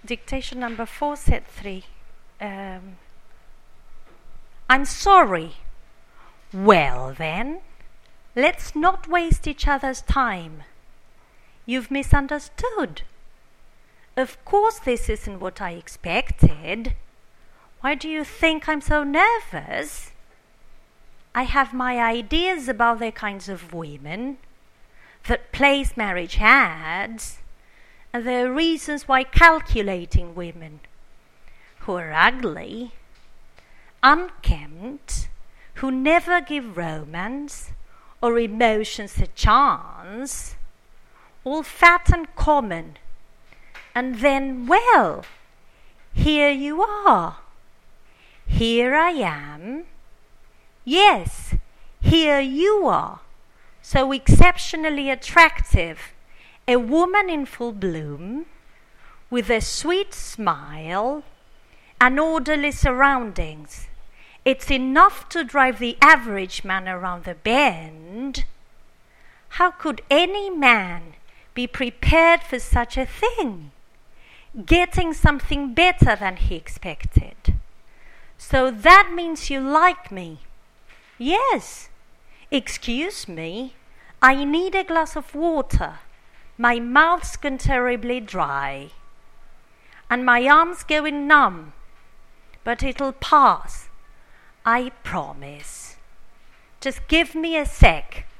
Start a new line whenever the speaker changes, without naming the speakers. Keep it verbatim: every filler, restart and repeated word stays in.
Dictation number four, set three. Um, I'm sorry. Well then, let's not waste each other's time. You've misunderstood. Of course this isn't what I expected. Why do you think I'm so nervous? I have my ideas about the kinds of women that place marriage ads, and there are reasons why calculating women who are ugly, unkempt, who never give romance or emotions a chance, all fat and common, and then, well, here you are. Here I am. Yes, here you are, so exceptionally attractive, a woman in full bloom, with a sweet smile and orderly surroundings. It's enough to drive the average man around the bend. How could any man be prepared for such a thing? Getting something better than he expected. So that means you like me. Yes. Excuse me, I need a glass of water. My mouth's gone terribly dry. And my arm's going numb. But it'll pass. I promise. Just give me a sec.